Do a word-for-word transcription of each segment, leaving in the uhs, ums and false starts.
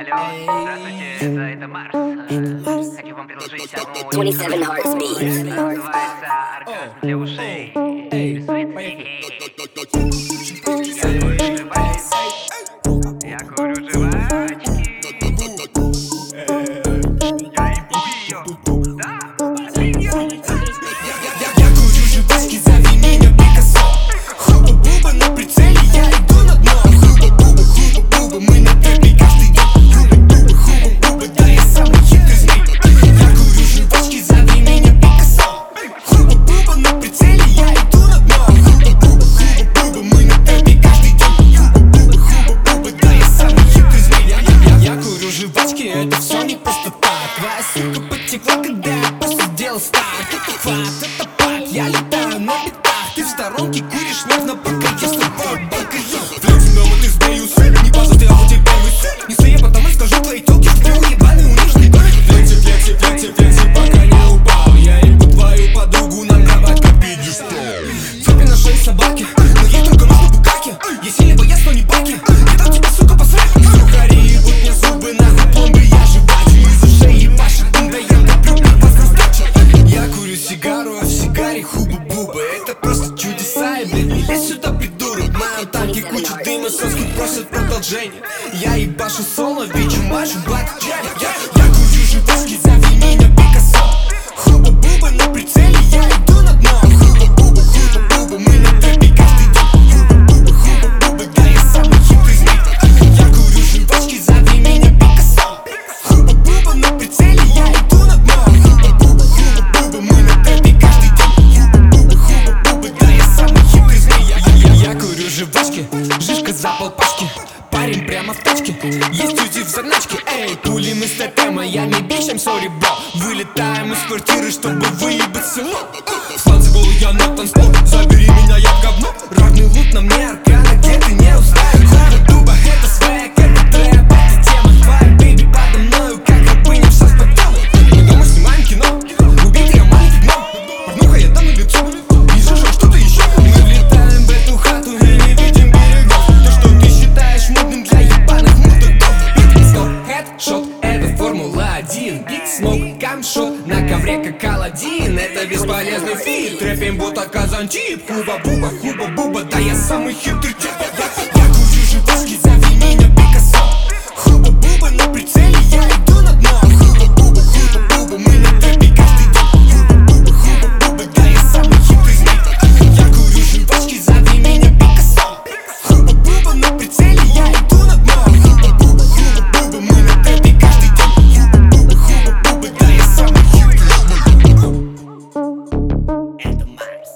Алло, здравствуйте, да, это Марс. Хочу вам предложить одну двадцать семь Heartbeats. называется «Оргазм для ушей». Я курю жвачки. Я курю жвачки. Я ебу ее. Да, Я курю жвачки, зови меня Пикассо. Хуба-буба на прицеле, я иду на дно. Хуба-буба, хуба-буба, мы на топе каждый день. Хуба-буба, хуба-буба, да я самый хитрый змей. Я курю жвачки, зови меня Пикассо. Хуба-буба на прицеле, я иду на дно. Хуба-буба, хуба-буба, мы на топе каждый день. Хуба-буба, хуба-буба, да я самый хитрый змей. Я, я, я, я курю жвачки, это все не просто так. Твоя сука потекла, когда я просто сделал старт. Это хват, это пак, я летаю на битах. Ты в сторонке куришь нервно, пока я с тобой бакаю. Флекси, дома ты сдаюсь, не база, ты охуй тебе первый. Не суе, потому скажу твоей тёлке, что ты уебаный, униженный город. Флекси, флекси, флекси, флекси, пока не упал. Я ебу твою подругу на кровать, как пидюстал. Цепи на шее собаки, но ей только нужно букаки. Я сильный боец, но не паки. Я дам тебе, сука, посрать. Сухари ебут мне зубы, нахуй пломбы, я жвачу. Из ушей ебашит дым, да я топлю, как вас раздача. Я курю сигару, а в сигаре хуба-буба. Это просто чудеса, и, блядь, не лезь сюда, придурок. В моем танке куча дыма, соски просят продолжение. Я ебашу соло, вечу машу, блэк джек. Я, я курю жвачки, зови меня Пикассо. Хуба-буба на прицеле, я иду на дно. Хуба-буба, хуба-буба, мы на топе каждый день. Хуба-буба, хуба-буба, да я самый хитрый змей. Я курю жвачки, зови меня Пикассо. Хуба-буба на прицеле, я иду на дно. Хуба-буба, хуба-буба, мы на топе каждый день. Хуба-буба, хуба-буба, да я самый хитрый змей. Я, я, я, я курю жвачки, жишка за полпачки. Парень прямо в тачке, есть узи в заначке. Эй, пули мы с тотема, я не бич, I'm sorry, bro. Вылетаем из квартиры, чтобы выебать село. В танцполу я на танцпол, забери меня, я в говно. Равный лут на мне, аркана, где ты не узнаешь. Хуба-дуба, это свек, это трэп, это тема. Твоя бэйби подо мною, как рабыня в соцпотелу. Мы дома снимаем кино, убить я маленький гном. Порнуха я дам на лицо, не слышал что-то еще. Мы влетаем в эту хату и не видим берегов. То, что ты считаешь модным для ебаных мудаков. Биг стоп, хедшот, это Формула один. Биг смок, камшот, на ковре как Аладдин. Это бесполезный фильм, трэпим будто Казантип. Хуба-буба, хуба-буба, да я самый хитрый тип. Я, я курю жвачки, зови меня Пикассо. Хуба-буба на прицеле, я иду на дно. Хуба-буба, хуба-буба, мы на топе каждый день. Хуба-буба, хуба-буба, да я самый хитрый змей. Я курю жвачки, зови меня Пикассо. Хуба-буба на прицеле, я иду на дно. Хуба-буба, хуба-буба, мы на топе каждый день. Хуба-буба, хуба-буба, да я самый хитрый змей. Это Марс.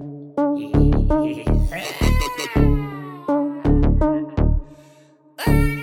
Hey.